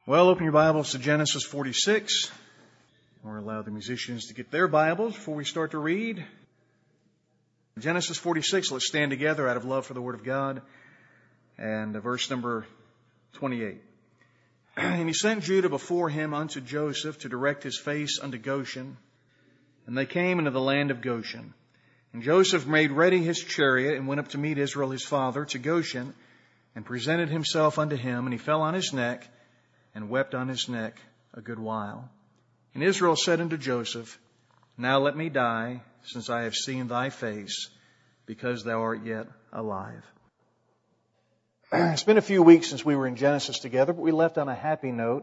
Well, open your Bibles to Genesis 46, or allow the musicians to get their Bibles before we start to read. Genesis 46, let's stand together out of love for the Word of God. And verse number 28. And he sent Judah before him unto Joseph to direct his face unto Goshen. And they came into the land of Goshen. And Joseph made ready his chariot and went up to meet Israel his father to Goshen, and presented himself unto him, and he fell on his neck, and wept on his neck a good while. And Israel said unto Joseph, Now let me die, since I have seen thy face, because thou art yet alive. It's been a few weeks since we were in Genesis together, but we left on a happy note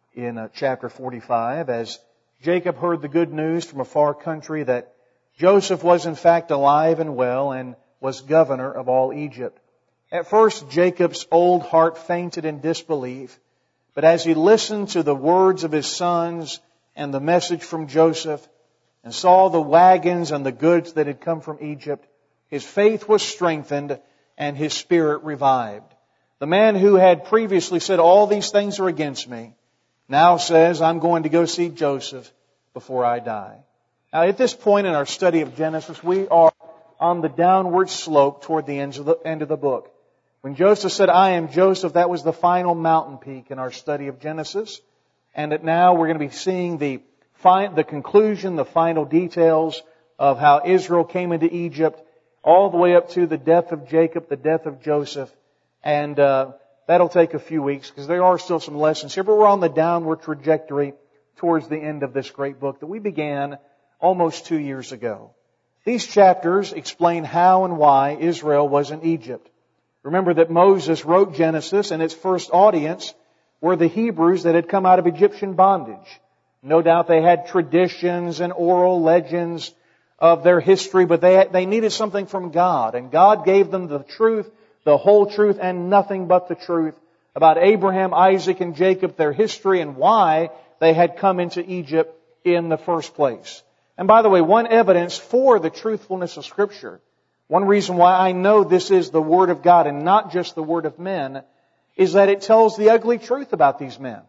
in chapter 45, as Jacob heard the good news from a far country that Joseph was in fact alive and well, and was governor of all Egypt. At first, Jacob's old heart fainted in disbelief, but as he listened to the words of his sons and the message from Joseph, and saw the wagons and the goods that had come from Egypt, his faith was strengthened and his spirit revived. The man who had previously said, all these things are against me, now says, I'm going to go see Joseph before I die. Now, at this point in our study of Genesis, we are on the downward slope toward the end of the book. When Joseph said, I am Joseph, that was the final mountain peak in our study of Genesis. And that now we're going to be seeing the conclusion, the final details of how Israel came into Egypt, all the way up to the death of Jacob, the death of Joseph. And that'll take a few weeks, because there are still some lessons here. But we're on the downward trajectory towards the end of this great book that we began almost 2 years ago. These chapters explain how and why Israel was in Egypt. Remember that Moses wrote Genesis, and its first audience were the Hebrews that had come out of Egyptian bondage. No doubt they had traditions and oral legends of their history, but they needed something from God. And God gave them the truth, the whole truth, and nothing but the truth about Abraham, Isaac, and Jacob, their history, and why they had come into Egypt in the first place. And by the way, one evidence for the truthfulness of Scripture, one reason why I know this is the Word of God and not just the Word of men, is that it tells the ugly truth about these men.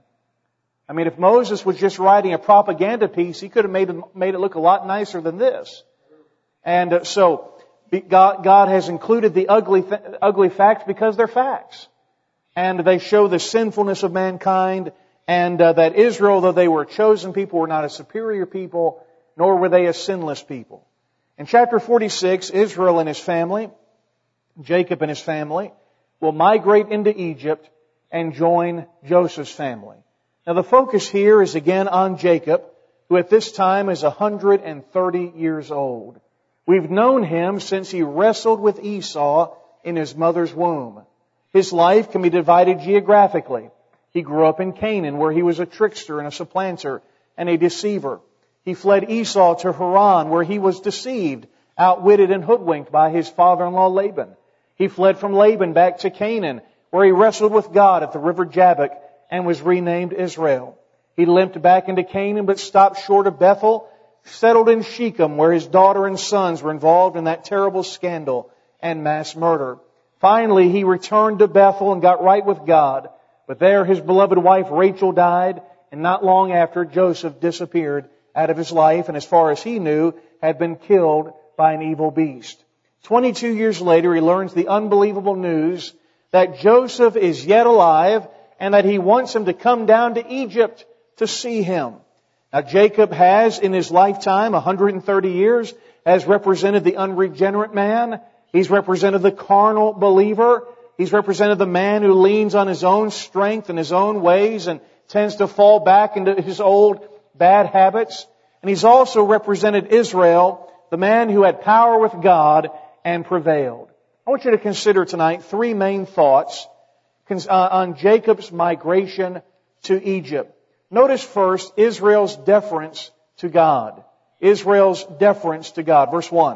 I mean, if Moses was just writing a propaganda piece, he could have made it look a lot nicer than this. And so God has included the ugly facts because they're facts. And they show the sinfulness of mankind, and that Israel, though they were a chosen people, were not a superior people, nor were they a sinless people. In chapter 46, Israel and his family, Jacob and his family, will migrate into Egypt and join Joseph's family. Now the focus here is again on Jacob, who at this time is 130 years old. We've known him since he wrestled with Esau in his mother's womb. His life can be divided geographically. He grew up in Canaan, where he was a trickster and a supplanter and a deceiver. He fled Esau to Haran, where he was deceived, outwitted, and hoodwinked by his father-in-law Laban. He fled from Laban back to Canaan, where he wrestled with God at the river Jabbok and was renamed Israel. He limped back into Canaan, but stopped short of Bethel, settled in Shechem, where his daughter and sons were involved in that terrible scandal and mass murder. Finally, he returned to Bethel and got right with God. But there his beloved wife Rachel died, and not long after, Joseph disappeared out of his life, and as far as he knew, had been killed by an evil beast. 22 years later, he learns the unbelievable news that Joseph is yet alive, and that he wants him to come down to Egypt to see him. Now, Jacob has, in his lifetime, 130 years, has represented the unregenerate man. He's represented the carnal believer. He's represented the man who leans on his own strength and his own ways and tends to fall back into his old bad habits. And he's also represented Israel, the man who had power with God and prevailed. I want you to consider tonight three main thoughts on Jacob's migration to Egypt. Notice first Israel's deference to God. Israel's deference to God. Verse 1.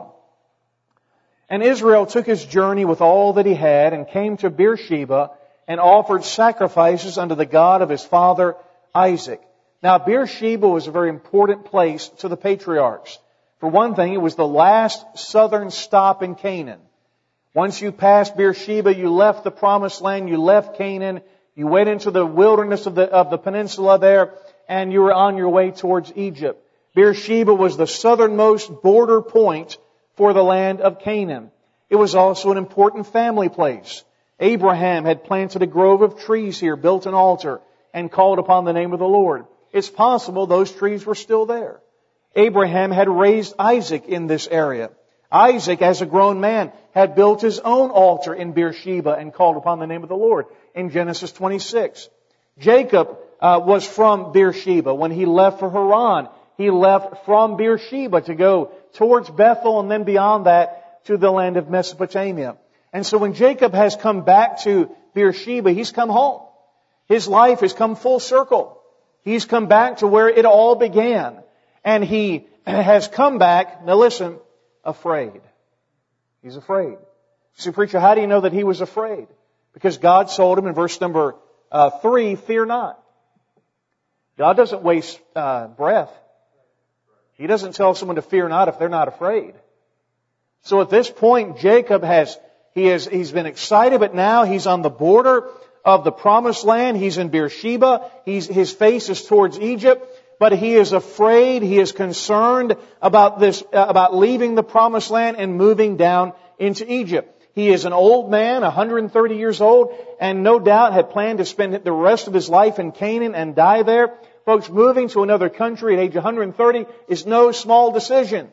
And Israel took his journey with all that he had and came to Beersheba and offered sacrifices unto the God of his father Isaac. Now, Beersheba was a very important place to the patriarchs. For one thing, it was the last southern stop in Canaan. Once you passed Beersheba, you left the promised land, you left Canaan, You went into the wilderness of the peninsula there, and you were on your way towards Egypt. Beersheba was the southernmost border point for the land of Canaan. It was also an important family place. Abraham had planted a grove of trees here, built an altar, and called upon the name of the Lord. It's possible those trees were still there. Abraham had raised Isaac in this area. Isaac, as a grown man, had built his own altar in Beersheba and called upon the name of the Lord in Genesis 26. Jacob was from Beersheba. When he left for Haran, he left from Beersheba to go towards Bethel and then beyond that to the land of Mesopotamia. And so when Jacob has come back to Beersheba, he's come home. His life has come full circle. He's come back to where it all began. And he has come back, now listen, afraid. He's afraid. See, preacher, how do you know that he was afraid? Because God told him in verse number 3, fear not. God doesn't waste breath. He doesn't tell someone to fear not if they're not afraid. So at this point, Jacob he's been excited, but now he's on the border of the promised land. He's in Beersheba. His face is towards Egypt, but he is afraid. He is concerned about leaving the promised land and moving down into Egypt. He is an old man, 130 years old, and no doubt had planned to spend the rest of his life in Canaan and die there. Folks, moving to another country at age 130 is no small decision.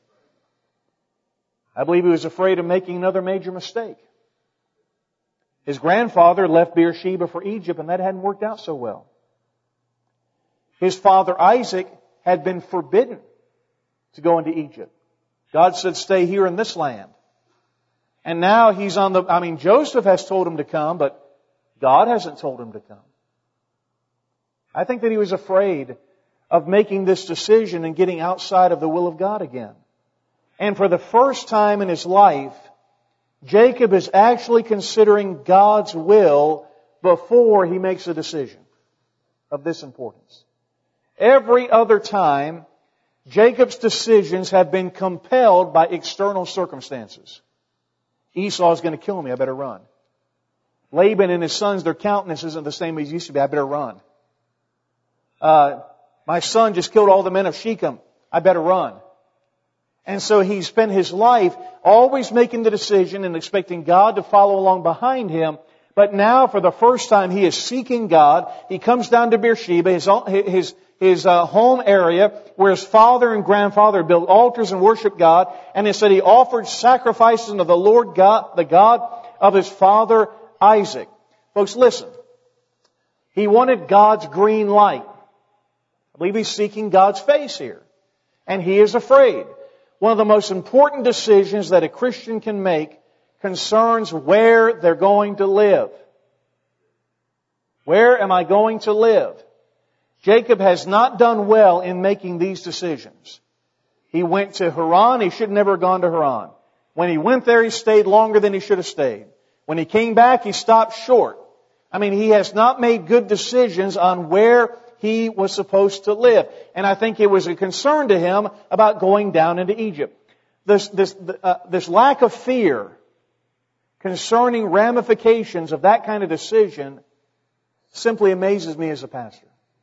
I believe he was afraid of making another major mistake. His grandfather left Beersheba for Egypt, and that hadn't worked out so well. His father Isaac had been forbidden to go into Egypt. God said, stay here in this land. And now he's Joseph has told him to come, but God hasn't told him to come. I think that he was afraid of making this decision and getting outside of the will of God again. And for the first time in his life, Jacob is actually considering God's will before he makes a decision of this importance. Every other time, Jacob's decisions have been compelled by external circumstances. Esau's going to kill me, I better run. Laban and his sons, their countenance isn't the same as it used to be, I better run. My son just killed all the men of Shechem, I better run. And so he spent his life always making the decision and expecting God to follow along behind him. But now, for the first time, he is seeking God. He comes down to Beersheba, his home area, where his father and grandfather built altars and worshiped God. And it said he offered sacrifices unto the Lord God, the God of his father Isaac. Folks, listen. He wanted God's green light. I believe he's seeking God's face here. And he is afraid. One of the most important decisions that a Christian can make concerns where they're going to live. Where am I going to live? Jacob has not done well in making these decisions. He went to Haran. He should never have gone to Haran. When he went there, he stayed longer than he should have stayed. When he came back, he stopped short. He has not made good decisions on where he was supposed to live. And I think it was a concern to him about going down into Egypt. This lack of fear concerning ramifications of that kind of decision simply amazes me as a pastor.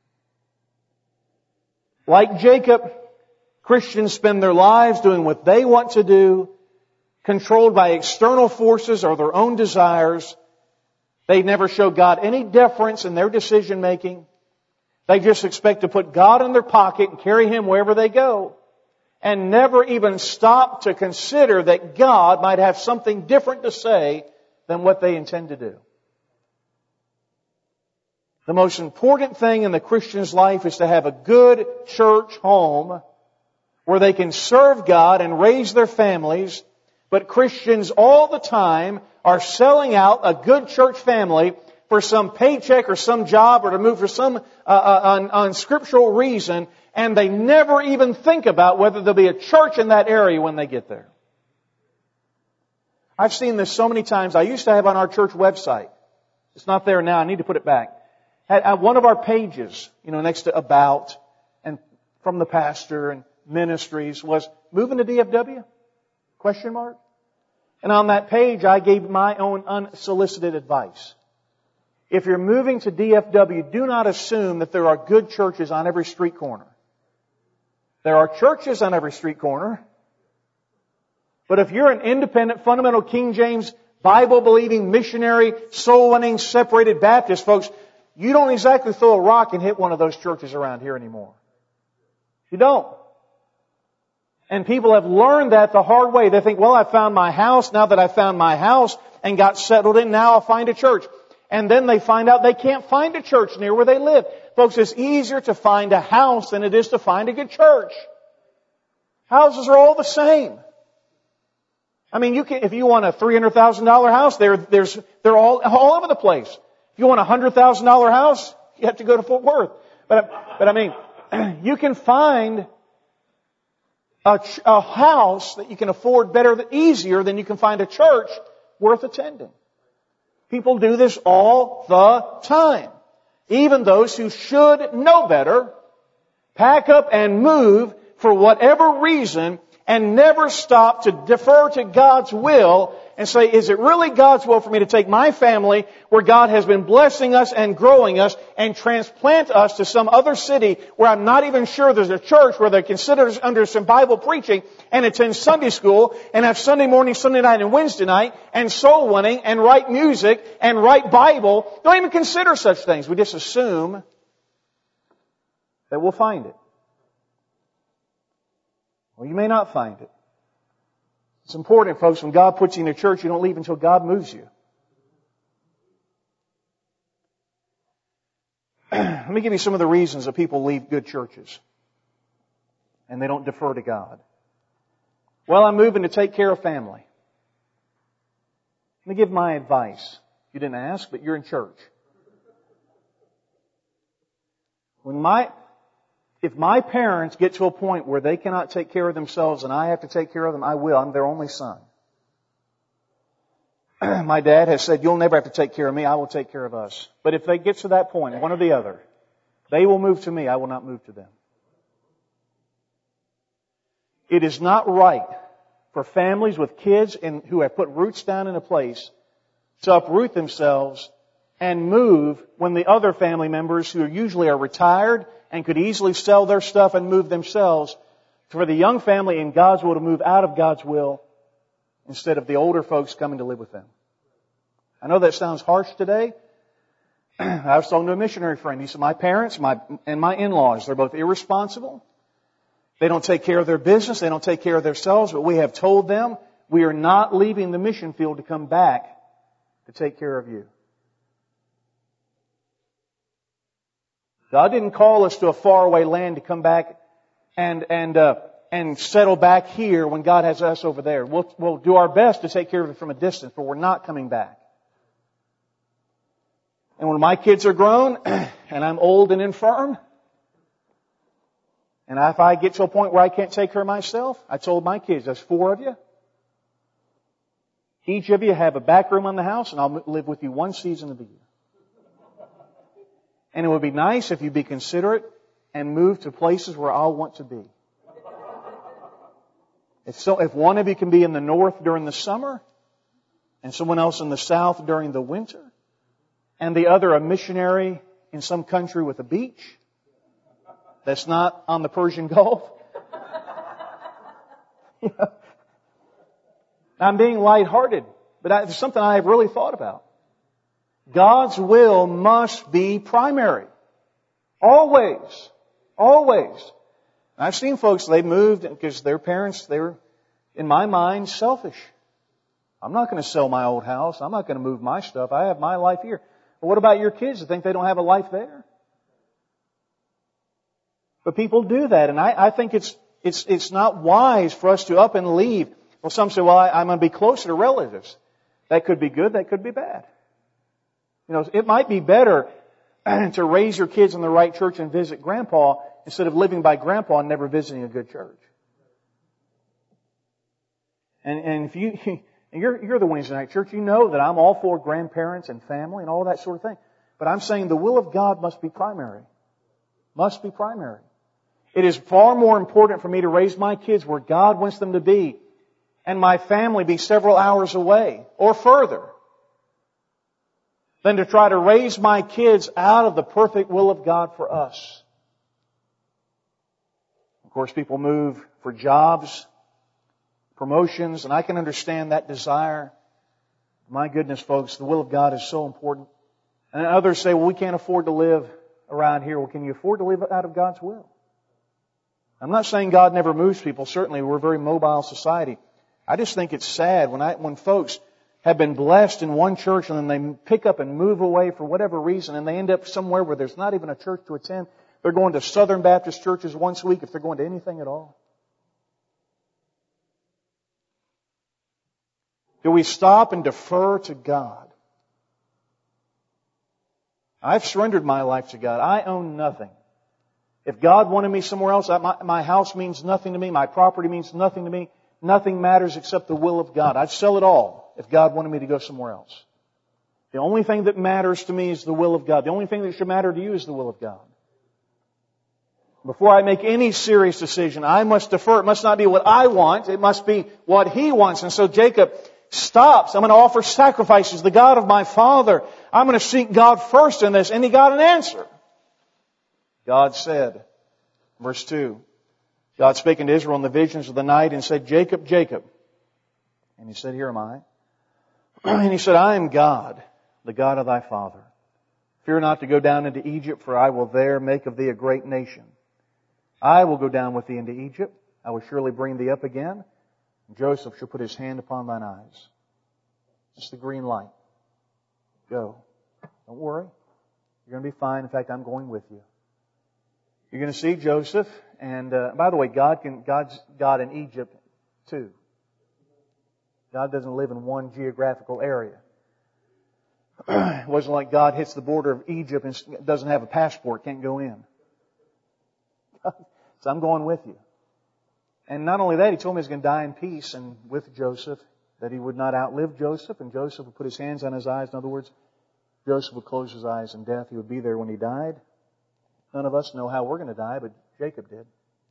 Like Jacob, Christians spend their lives doing what they want to do, controlled by external forces or their own desires. They never show God any deference in their decision making. They just expect to put God in their pocket and carry Him wherever they go, and never even stop to consider that God might have something different to say than what they intend to do. The most important thing in the Christian's life is to have a good church home where they can serve God and raise their families. But Christians all the time are selling out a good church family for some paycheck or some job or to move for some unscriptural reason, and they never even think about whether there'll be a church in that area when they get there. I've seen this so many times. I used to have on our church website. It's not there now. I need to put it back. At one of our pages, next to About and from the pastor and ministries was moving to DFW? ? And on that page, I gave my own unsolicited advice. If you're moving to DFW, do not assume that there are good churches on every street corner. There are churches on every street corner. But if you're an independent, fundamental King James, Bible-believing, missionary, soul-winning, separated Baptist, folks, you don't exactly throw a rock and hit one of those churches around here anymore. You don't. And people have learned that the hard way. They think, well, I found my house. Now that I found my house and got settled in, now I'll find a church. And then they find out they can't find a church near where they live. Folks, it's easier to find a house than it is to find a good church. Houses are all the same. I mean, if you want a $300,000 house, they're all over the place. If you want a $100,000 house, you have to go to Fort Worth. But I mean, you can find a house that you can afford easier than you can find a church worth attending. People do this all the time. Even those who should know better pack up and move for whatever reason and never stop to defer to God's will and say, is it really God's will for me to take my family where God has been blessing us and growing us and transplant us to some other city where I'm not even sure there's a church where they can sit under some Bible preaching and attend Sunday school and have Sunday morning, Sunday night, and Wednesday night and soul winning and write music and write Bible? Don't even consider such things. We just assume that we'll find it. Well, you may not find it. It's important, folks, when God puts you in a church, you don't leave until God moves you. Let me give you some of the reasons that people leave good churches and they don't defer to God. Well, I'm moving to take care of family. Let me give my advice. You didn't ask, but you're in church. If my parents get to a point where they cannot take care of themselves and I have to take care of them, I will. I'm their only son. My dad has said, you'll never have to take care of me. I will take care of us. But if they get to that point, one or the other, they will move to me. I will not move to them. It is not right for families with kids who have put roots down in a place to uproot themselves and move when the other family members who usually are retired and could easily sell their stuff and move themselves, for the young family in God's will to move out of God's will instead of the older folks coming to live with them. I know that sounds harsh today. I was talking to a missionary friend. He said, my parents and my in-laws, they're both irresponsible. They don't take care of their business. They don't take care of themselves. But we have told them we are not leaving the mission field to come back to take care of you. God didn't call us to a faraway land to come back and settle back here when God has us over there. We'll do our best to take care of it from a distance, but we're not coming back. And when my kids are grown and I'm old and infirm, and if I get to a point where I can't take care of myself, I told my kids, there's 4 of you. Each of you have a back room in the house, and I'll live with you 1 season of the year. And it would be nice if you'd be considerate and move to places where I'll want to be. If one of you can be in the north during the summer, and someone else in the south during the winter, and the other a missionary in some country with a beach that's not on the Persian Gulf. I'm being lighthearted, but it's something I have really thought about. God's will must be primary. Always. Always. I've seen folks, they moved because their parents, they were, in my mind, selfish. I'm not going to sell my old house. I'm not going to move my stuff. I have my life here. But what about your kids that think they don't have a life there? But people do that, and I think it's not wise for us to up and leave. Well, some say, well, I'm going to be closer to relatives. That could be good, that could be bad. You know, it might be better to raise your kids in the right church and visit grandpa instead of living by grandpa and never visiting a good church. And if you're the Wednesday night church, you know that I'm all for grandparents and family and all that sort of thing. But I'm saying the will of God must be primary. Must be primary. It is far more important for me to raise my kids where God wants them to be and my family be several hours away or further than to try to raise my kids out of the perfect will of God for us. Of course, people move for jobs, promotions, and I can understand that desire. My goodness, folks, the will of God is so important. And others say, well, we can't afford to live around here. Well, can you afford to live out of God's will? I'm not saying God never moves people. Certainly, we're a very mobile society. I just think it's sad when folks have been blessed in one church and then they pick up and move away for whatever reason and they end up somewhere where there's not even a church to attend. They're going to Southern Baptist churches once a week if they're going to anything at all. Do we stop and defer to God? I've surrendered my life to God. I own nothing. If God wanted me somewhere else, my house means nothing to me. My property means nothing to me. Nothing matters except the will of God. I'd sell it all if God wanted me to go somewhere else. The only thing that matters to me is the will of God. The only thing that should matter to you is the will of God. Before I make any serious decision, I must defer. It must not be what I want. It must be what He wants. And so Jacob stops. I'm going to offer sacrifices. The God of my father. I'm going to seek God first in this. And he got an answer. God said, verse 2, God spake unto Israel in the visions of the night and said, Jacob, Jacob. And he said, Here am I. And he said, I am God, the God of thy father. Fear not to go down into Egypt, for I will there make of thee a great nation. I will go down with thee into Egypt. I will surely bring thee up again. And Joseph shall put his hand upon thine eyes. It's the green light. Go. Don't worry. You're going to be fine. In fact, I'm going with you. You're going to see Joseph. And by the way, God's God in Egypt too. God doesn't live in one geographical area. It wasn't like God hits the border of Egypt and doesn't have a passport, can't go in. So I'm going with you. And not only that, He told me He's going to die in peace and with Joseph, that he would not outlive Joseph, and Joseph would put his hands on his eyes. In other words, Joseph would close his eyes in death. He would be there when he died. None of us know how we're going to die, but Jacob did.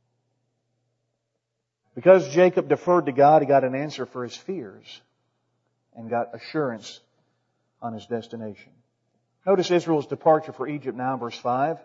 Because Jacob deferred to God, he got an answer for his fears and got assurance on his destination. Notice Israel's departure for Egypt now, verse 5.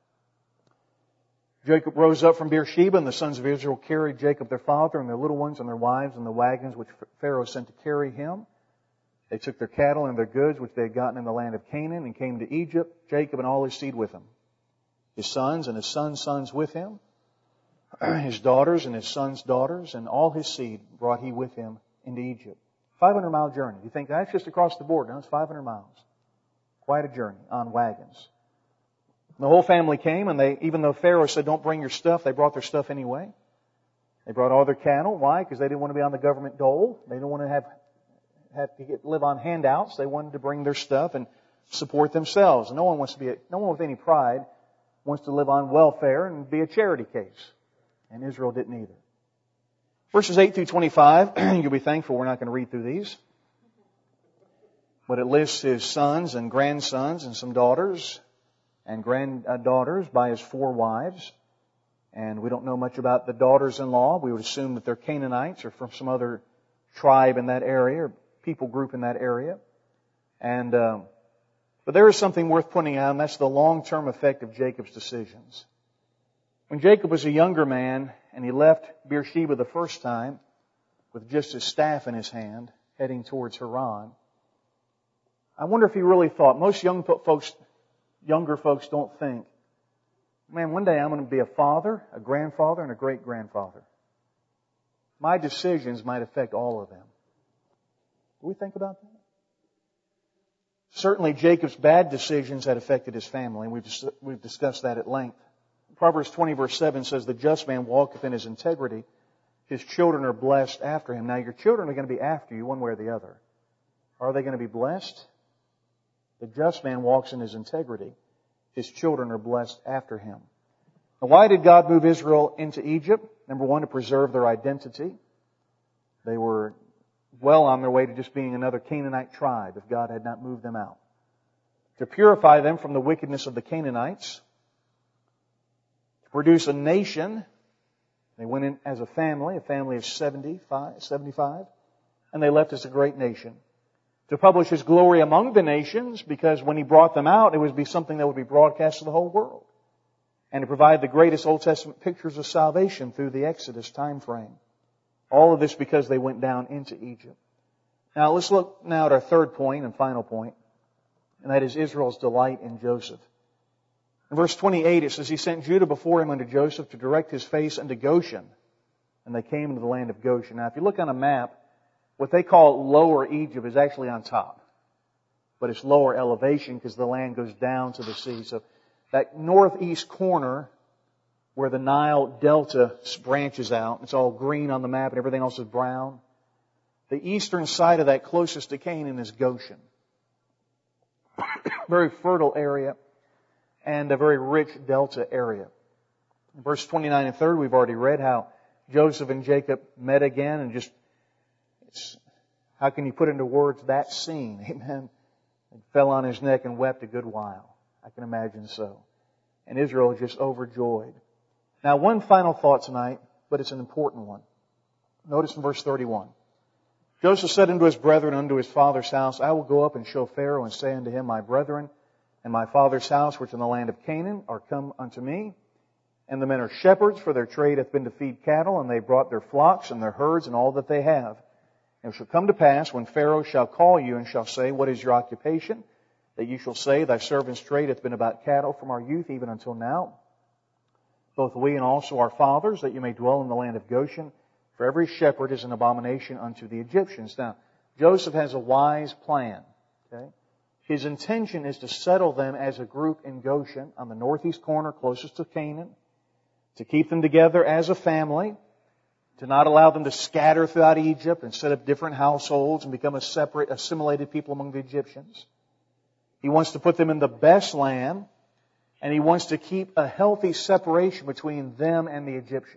Jacob rose up from Beersheba, and the sons of Israel carried Jacob their father and their little ones and their wives and the wagons which Pharaoh sent to carry him. They took their cattle and their goods which they had gotten in the land of Canaan and came to Egypt, Jacob and all his seed with him. His sons and his sons' sons with him, his daughters and his sons' daughters, and all his seed brought he with him into Egypt. 500-mile journey. You think that's just across the border? No, it's 500 miles. Quite a journey on wagons. The whole family came, and even though Pharaoh said, don't bring your stuff, they brought their stuff anyway. They brought all their cattle. Why? Because they didn't want to be on the government dole. They didn't want to live on handouts. They wanted to bring their stuff and support themselves. And no one with any pride wants to live on welfare and be a charity case. And Israel didn't either. Verses 8 through 25, you'll be thankful we're not going to read through these. But it lists his sons and grandsons and some daughters and granddaughters by his 4 wives. And we don't know much about the daughters-in-law. We would assume that they're Canaanites or from some other tribe in that area or people group in that area. But there is something worth pointing out, and that's the long-term effect of Jacob's decisions. When Jacob was a younger man and he left Beersheba the first time with just his staff in his hand heading towards Haran, I wonder if he really thought. Most younger folks don't think, man, one day I'm going to be a father, a grandfather, and a great-grandfather. My decisions might affect all of them. Do we think about that? Certainly Jacob's bad decisions had affected his family, and we've discussed that at length. Proverbs 20 verse 7 says, the just man walketh in his integrity. His children are blessed after him. Now your children are going to be after you one way or the other. Are they going to be blessed? The just man walks in his integrity. His children are blessed after him. Now why did God move Israel into Egypt? Number one, to preserve their identity. They were well on their way to just being another Canaanite tribe if God had not moved them out. To purify them from the wickedness of the Canaanites. To produce a nation. They went in as a family of 75, and they left as a great nation. to publish His glory among the nations, because when He brought them out, it would be something that would be broadcast to the whole world. And to provide the greatest Old Testament pictures of salvation through the Exodus time frame. All of this because they went down into Egypt. Now let's look now at our third point and final point, and that is Israel's delight in Joseph. In verse 28 it says, He sent Judah before him unto Joseph to direct his face unto Goshen. And they came into the land of Goshen. Now if you look on a map, what they call Lower Egypt is actually on top. But it's lower elevation because the land goes down to the sea. So that northeast corner where the Nile Delta branches out, it's all green on the map and everything else is brown. The eastern side of that closest to Canaan is Goshen. Very fertile area and a very rich delta area. In verse 29 and 30, we've already read how Joseph and Jacob met again, and how can you put into words that scene? Amen. He fell on his neck and wept a good while. I can imagine so. And Israel is just overjoyed. Now, one final thought tonight, but it's an important one. Notice in verse 31. Joseph said unto his brethren, unto his father's house, I will go up and show Pharaoh, and say unto him, My brethren and my father's house, which in the land of Canaan, are come unto me. And the men are shepherds, for their trade hath been to feed cattle, and they brought their flocks and their herds and all that they have. And it shall come to pass, when Pharaoh shall call you, and shall say, What is your occupation? That you shall say, Thy servant's trade hath been about cattle from our youth even until now. Both we and also our fathers, that you may dwell in the land of Goshen. For every shepherd is an abomination unto the Egyptians. Now, Joseph has a wise plan. Okay? His intention is to settle them as a group in Goshen, on the northeast corner closest to Canaan, to keep them together as a family, to not allow them to scatter throughout Egypt and set up different households and become a separate, assimilated people among the Egyptians. He wants to put them in the best land, and He wants to keep a healthy separation between them and the Egyptians.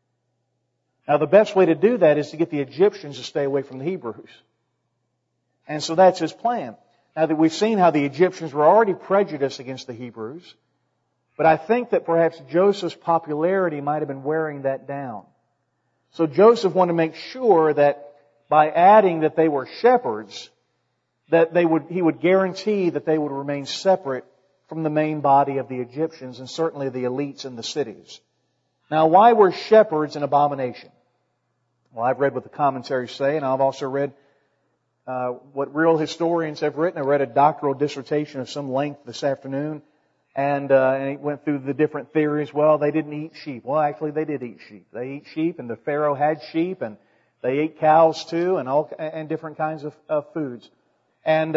Now, the best way to do that is to get the Egyptians to stay away from the Hebrews. And so that's His plan. Now that we've seen how the Egyptians were already prejudiced against the Hebrews, but I think that perhaps Joseph's popularity might have been wearing that down. So Joseph wanted to make sure that by adding that they were shepherds, that he would guarantee that they would remain separate from the main body of the Egyptians and certainly the elites in the cities. Now, why were shepherds an abomination? Well, I've read what the commentaries say, and I've also read what real historians have written. I read a doctoral dissertation of some length this afternoon, and it went through the different theories. Well, they didn't eat sheep. Well, actually, they did eat sheep. They ate sheep, and the Pharaoh had sheep, and they ate cows too, and different kinds of foods. And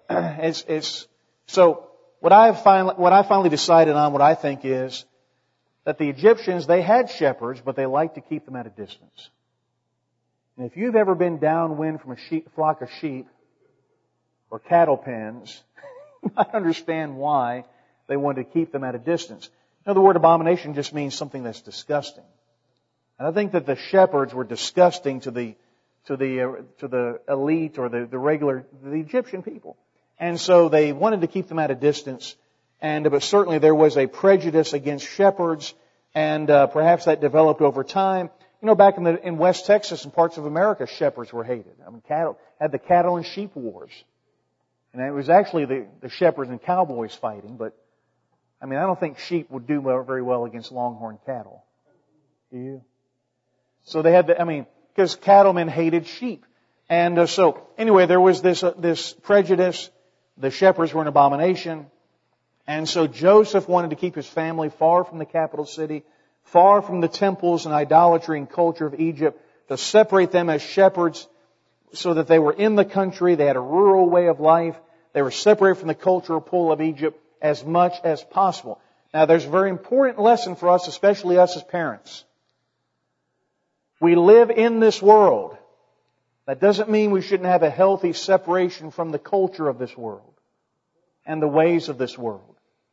so what I finally decided on, what I think is that the Egyptians, they had shepherds, but they liked to keep them at a distance. And if you've ever been downwind from a flock of sheep or cattle pens, you might understand why they wanted to keep them at a distance. Now, the word abomination just means something that's disgusting. And I think that the shepherds were disgusting to the elite or the Egyptian people. And so they wanted to keep them at a distance. But certainly there was a prejudice against shepherds, and perhaps that developed over time. You know, back in West Texas and parts of America, shepherds were hated. I mean, had the cattle and sheep wars. And it was actually the shepherds and cowboys fighting, but I mean, I don't think sheep would do very well against longhorn cattle. Do you? So they had because cattlemen hated sheep. And so anyway, there was this prejudice. The shepherds were an abomination. And so Joseph wanted to keep his family far from the capital city, far from the temples and idolatry and culture of Egypt, to separate them as shepherds so that they were in the country, they had a rural way of life, they were separated from the cultural pull of Egypt as much as possible. Now there's a very important lesson for us, especially us as parents. We live in this world. That doesn't mean we shouldn't have a healthy separation from the culture of this world and the ways of this world.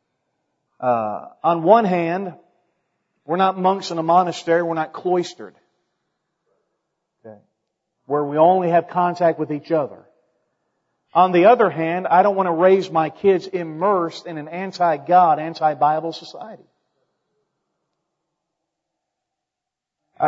On one hand, we're not monks in a monastery, we're not cloistered. Okay. Where we only have contact with each other. On the other hand, I don't want to raise my kids immersed in an anti-God, anti-Bible society.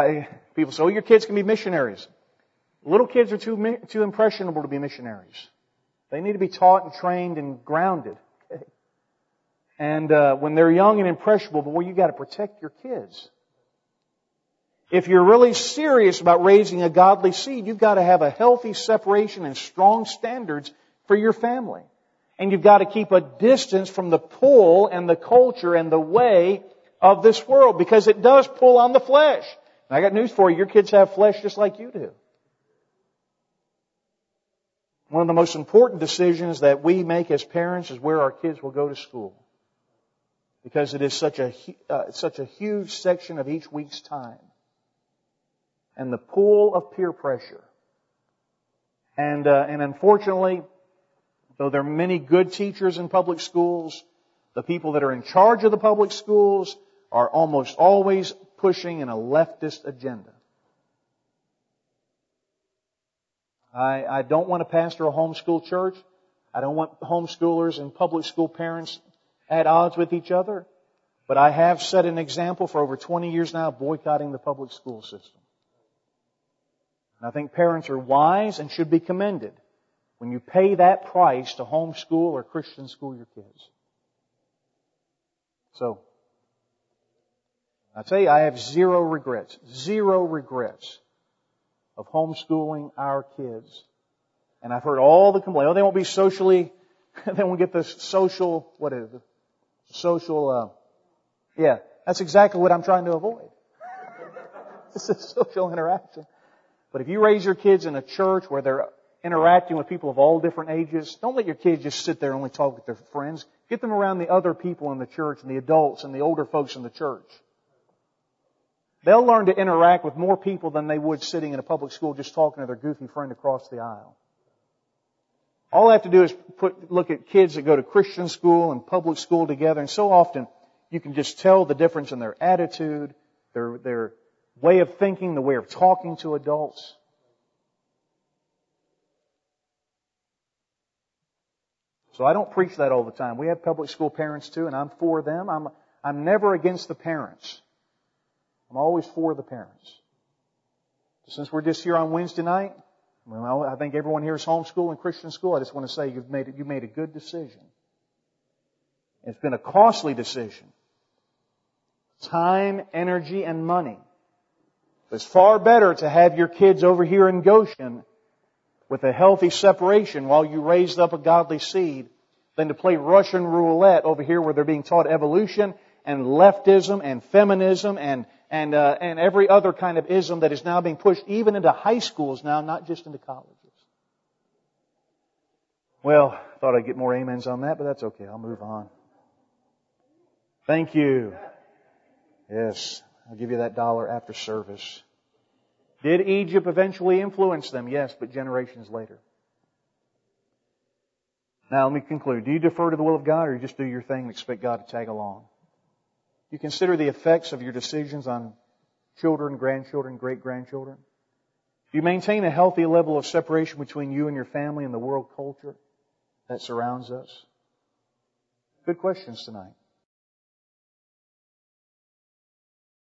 People say, your kids can be missionaries. Little kids are too impressionable to be missionaries. They need to be taught and trained and grounded. Okay? And when they're young and impressionable, boy, you got to protect your kids. If you're really serious about raising a godly seed, you've got to have a healthy separation and strong standards for your family. And you've got to keep a distance from the pull and the culture and the way of this world, because it does pull on the flesh. And I got news for you, your kids have flesh just like you do. One of the most important decisions that we make as parents is where our kids will go to school. Because it is such a huge section of each week's time. And the pull of peer pressure. And unfortunately, though there are many good teachers in public schools, the people that are in charge of the public schools are almost always pushing in a leftist agenda. I don't want to pastor a homeschool church. I don't want homeschoolers and public school parents at odds with each other. But I have set an example for over 20 years now boycotting the public school system. And I think parents are wise and should be commended when you pay that price to homeschool or Christian school your kids. So, I tell you, I have zero regrets of homeschooling our kids. And I've heard all the complaints. Oh, they won't be socially, they won't get the social, what is it? Yeah, that's exactly what I'm trying to avoid. It's a social interaction. But if you raise your kids in a church where they're interacting with people of all different ages, don't let your kids just sit there and only talk with their friends. Get them around the other people in the church and the adults and the older folks in the church. They'll learn to interact with more people than they would sitting in a public school just talking to their goofy friend across the aisle. All I have to do is look at kids that go to Christian school and public school together, and so often you can just tell the difference in their attitude, their way of thinking, the way of talking to adults. So I don't preach that all the time. We have public school parents too, and I'm for them. I'm never against the parents. I'm always for the parents. Since we're just here on Wednesday night, well, I think everyone here is homeschool and Christian school. I just want to say you made a good decision. It's been a costly decision. Time, energy, and money. It's far better to have your kids over here in Goshen with a healthy separation while you raised up a godly seed than to play Russian roulette over here where they're being taught evolution and leftism and feminism and every other kind of ism that is now being pushed even into high schools now, not just into colleges. Well, I thought I'd get more amens on that, but that's okay. I'll move on. Thank you. Yes, I'll give you that $1 after service. Did Egypt eventually influence them? Yes, but generations later. Now let me conclude. Do you defer to the will of God or you just do your thing and expect God to tag along? You consider the effects of your decisions on children, grandchildren, great-grandchildren? Do you maintain a healthy level of separation between you and your family and the world culture that surrounds us? Good questions tonight.